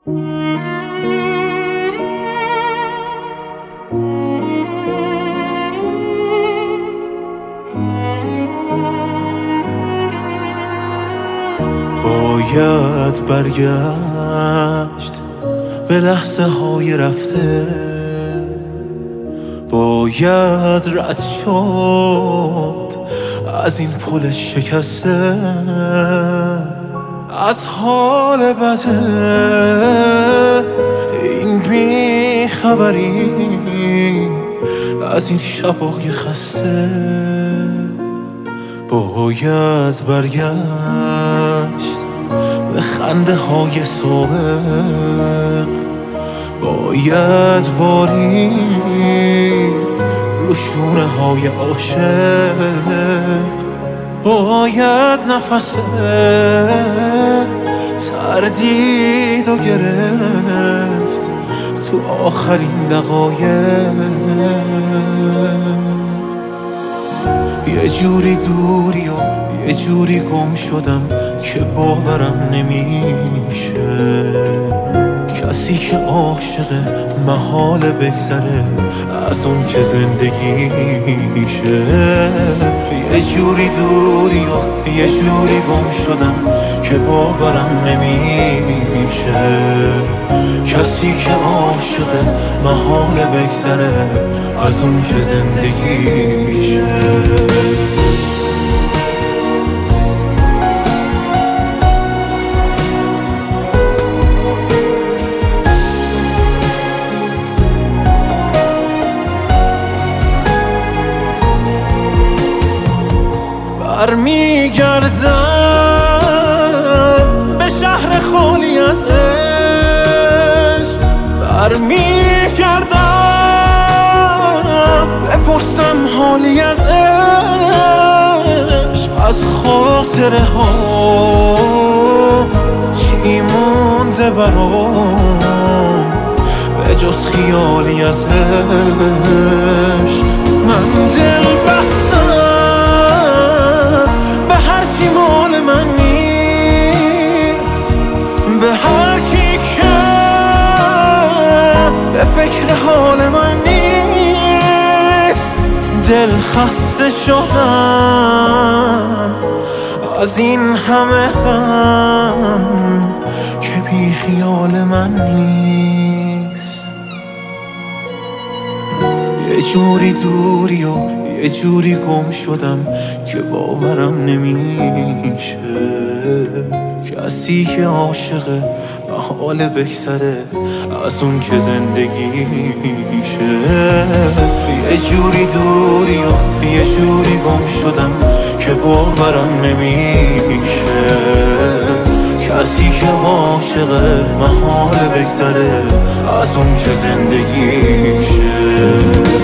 باید برگشت به لحظه های رفته، باید رد شد از این پل شکسته، از حال بده این بیخبری، از این شبای خسته. باید برگشت به خنده های سابق، باید بارید رو شونه های عاشق، باید نفس تردید و گرفت تو آخرین دقایق. یه جوری دوری و یه جوری گم شدم که باورم نمیشه، کسی که عاشقه محاله بگذره از اون که زندگیشه. یه جوری دوری و یه جوری گم شدم که باورم نمیشه، کسی که عاشقه محاله بگذره از اون که زندگیشه. برمیگردم به شهر خالی از عشق، برمیگردم بپرسم حالی از عشق، از خاطره ها چی مونده برام به جز خیالی از عشق. من دل بستم به هرچی مال من نیست، به هر کی که به فکر حال من نیست. دل خسته شدم از این همه غم که بی خیال من نیست. یه جوری دوری و یه جوری گم شدم که باورم نمیشه، کسی که عاشقه محاله بگذره از اون که زندگیشه. یه جوری دوری و یه جوری گم شدم که باورم نمیشه، کسی که عاشقه محاله بگذره از اون که زندگیشه.